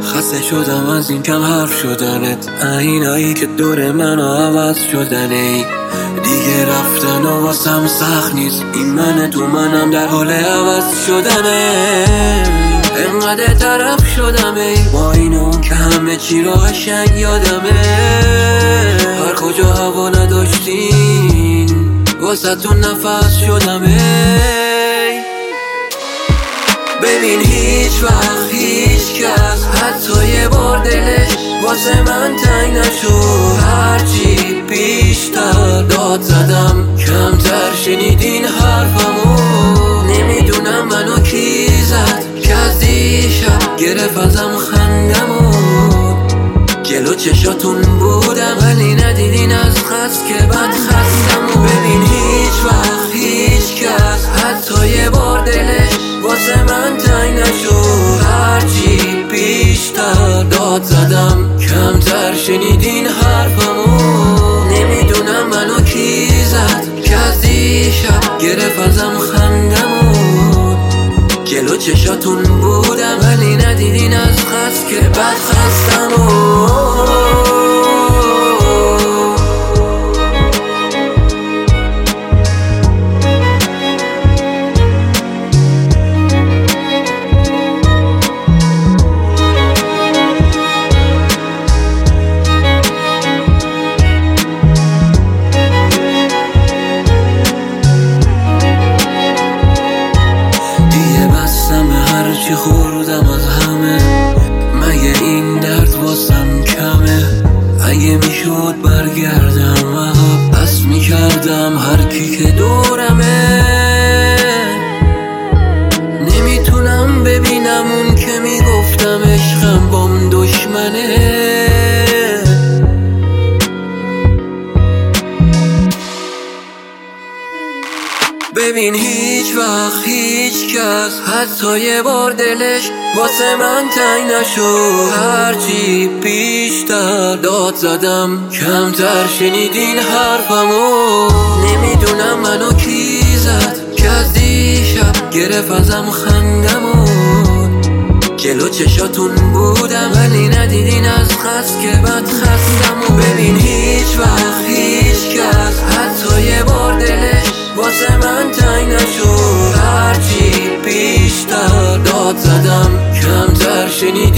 خسته شدم از این کم حرف شدنت، اینایی که دور منو عوض شدنه. دیگه رفتن و واسم سخت نیست، این من تو منم در حال عوض شدنه. انقدر طرف شدم با این اون که همه چی را قشنگ یادمه. هر کجا هوا نداشتین واسه تو نفس شدمه. ببین هیچ وقت هیچ کس حتی یه بار دلش واسه من تنگ نشد. هرچی بیشتر داد زدم کمتر شنیدین حرفمو. نمیدونم منو کی زد که از دیشب گرفت ازم خندمو. جلو چشاتون بودم ولی ندیدین از خست که بد خستمو. ببین هیچ وقت هیچ کس حتی یه بار دلش واسه من تنگ نشد. هرچی بیشتر داد زدم کمتر شنیدین حرفمو. نمیدونم منو کی زد که از دیشب گرفت ازم خندمو. جلو چشاتون بودم ولی ندیدین از خست که بد خستمو. هرچی خوردم از همه، مگه این درد واسم کمه؟ اگه میشد برگردم عقب، پس میکردم هر کی که دورمه. نمیتونم ببینم اون که میگفتم عشقم بام دشمنه. ببین هیچ وقت هیچ کس حتی یه بار دلش واسه من تنگ نشد. هرچی بیشتر داد زدم کمتر شنیدین حرفمو. نمیدونم منو کی زد که از دیشب گرفت ازم خندمو. جلو چشاتون بودم ولی ندیدین از خست که بد خستمو. ببین هیچ وقت هیچ کس حتی یه بار دلش واسه من تنگ نشد. هرچی بیشتر داد زدم کمتر شنید